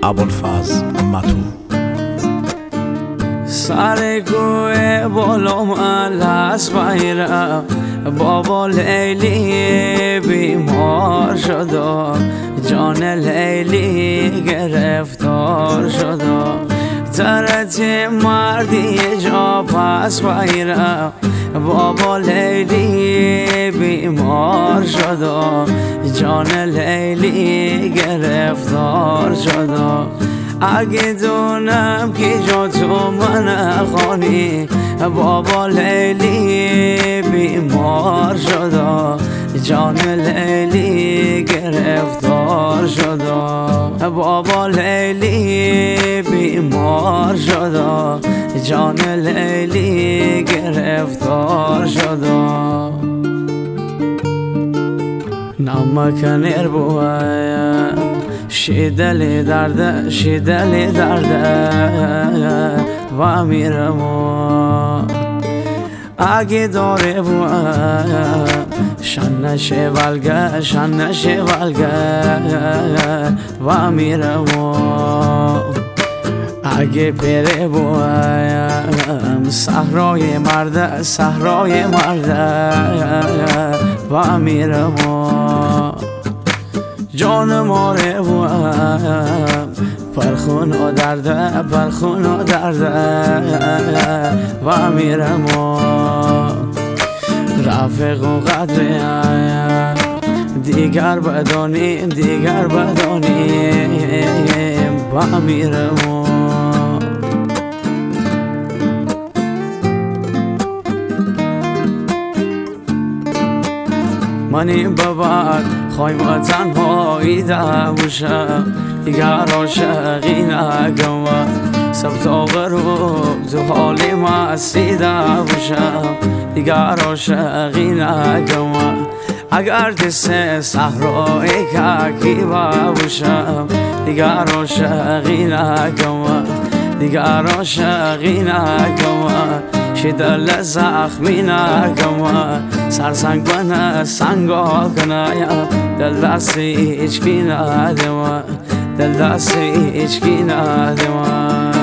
ابوالفضل متو. سر کوه بالا من هست بیرم، بابا لیلی بیمار شده، جان لیلی گرفتار شده. ترت مردی جا پس بیرم، بابا لیلی بیمار شده، جان لیلی گرفتار شده. اگه دونم که جا تو من خانی، بابا لیلی بیمار شده، جان لیلی گرفتار شده. بابا لیلی بیمار شده، جان لیلی گرفتار شده. نمک نربوه شیدلی درده، شیدلی درده و میرم. اگه داره بوام شنشه ولگه، شنشه ولگه و میرم. اگه پره بوام صحرای مرده، صحرای مرده و میرم. جان ماره بوام پرخون و درده، پرخون و درده و میرم. رفیق و قدرم دیگر بدانیم، دیگر بدانیم و میرم. منیم ببر خواهیم و تنهایی دموشم، دیگر عاشقی نگم. سبتا غروب تو حالی مستی دموشم، دیگر عاشقی نگم. اگر دست صحرای ککی ببوشم، دیگر عاشقی نگم، دیگر عاشقی نگم. شدل زخمی نگم، سرسنگ بنه سنگا کنایم، دل دستی اچکی ندیم، دل دستی اچکی ندیم.